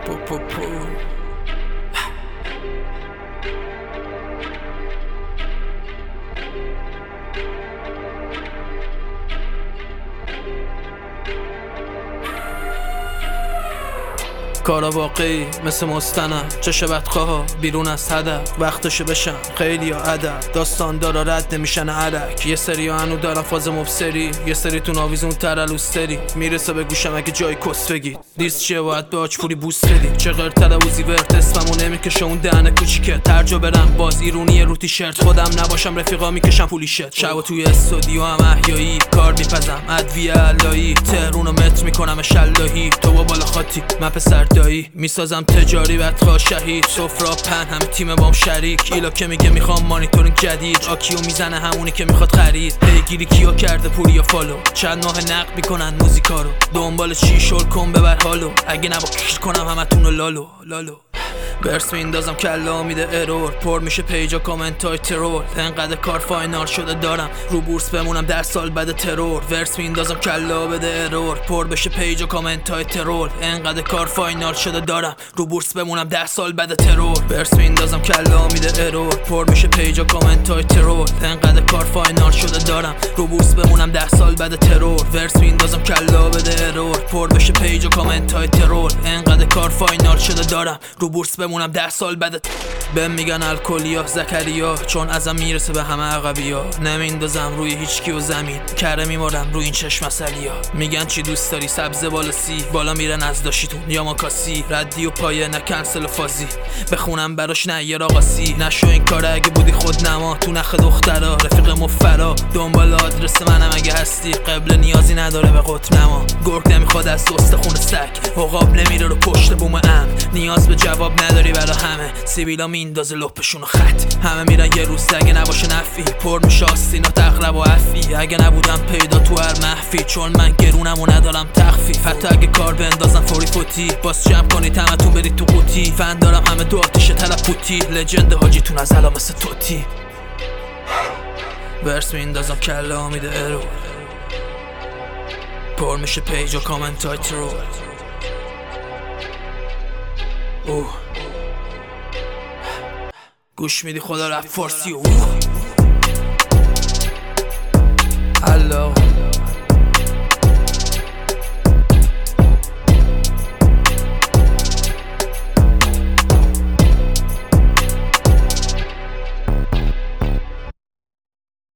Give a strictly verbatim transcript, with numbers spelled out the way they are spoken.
پو پو پو کارا واقعی مثل مستند، چه بدخواه بیرون از هدف، وقتشو بشن خیلی ها ادب، داستان دارا رد نمیشن علک. یه سری ها هنو دارن فاز مبصری، یه سری تون آویزون ترلوستری، میرسه به گوشم اگه جای کس بگید. دیست چیه باید به آجپوری بوس بدید، چه غیر تلوزی ورد اسممو نمیکشه اون دهنه کوچیکه. ترجا برم باز ایرونی رو تیشرت، خودم نباشم رفیقا میکشم پولی شد. شب توی استودیو هم احیایی کار میپزم ادویه علایی، تهرونو متر میکنم شلاهی. تو با بالا خاطی من پسر دایی، میسازم تجاری بدخواه شهید. سفرا پن همه تیم بام شریک، ایلا که میگه میخوام مانیتورینگ جدید، آکیو میزنه همونی که میخواد خرید. پیگیری کیو کرده پوری یا فالو، چند ماه نقد میکنن موزیکا رو. دنبال چی شل کن ببر حالو، اگه نبا کش کنم همتونو لالو لالو. برس میندازم کلا میده ارور، پر میشه پیجا کامنت های ترور. انقدر کار فاینال شده دارم رو بورس بمونم ده سال بعد ترور. ورس میندازم کلا بده ارور، پر بشه پیجا کامنت های ترور. انقدر کار فاینال شده دارم رو بورس بمونم ده سال بعد ترور. برس میندازم کلا میده ارور، پر میشه پیجا کامنت های ترور. انقدر کار فاینال شده دارم رو بورس بمونم ده سال بعد ترور. ورس میندازم کلا بده ارور، پر بشه پیجا کامنت های ترور. انقدر کار فاینال شده دارم رو بورس بمونم ده سال بعد. بهم میگن الکلیا زکریا، چون ازم میرسه به همه عقبیا. نمیندازم روی هیچ کی و زمین، کره میمارم روی این چشم اصلیا. میگن چی دوست داری سبز بالا سی، بالا میرن از داشتون یا ماکاسی. ردی و پایه نه کنسل و فازی، بخونم براش نه یه راقاسی. نشو این کاره اگه بودی خود نما، تو نخ دخترا رفیق مفرا. دنبال آدرس منم اگه هستی، قبل نیازی نداره به قطب نما. گرگ نمیخواد از دوست خون سگ، عقاب نمیره رو پشت بوم ام. نیاز به جواب نداری برا همه، سیبیلا میندازه لپشونو خط. همه میرن یه روز اگه نباشه نفی، پر میشه آستینا تقرب و عفی. اگه نبودم پیدا تو هر محفی، چون من گرونم و ندارم تخفیف. حتی اگه کار بندازم فوری فوتی، باز جمع کنید همتون برید تو قوطی. فن دارم همه دو آتیش تلپوتی، لجند حاجیتون از الا مثل توتی. ورس میندازم کلا میده ارور، پر میشه پیج و کامنت های ترور. اوه گوش میدی خدا رپ فارسی. اوه الله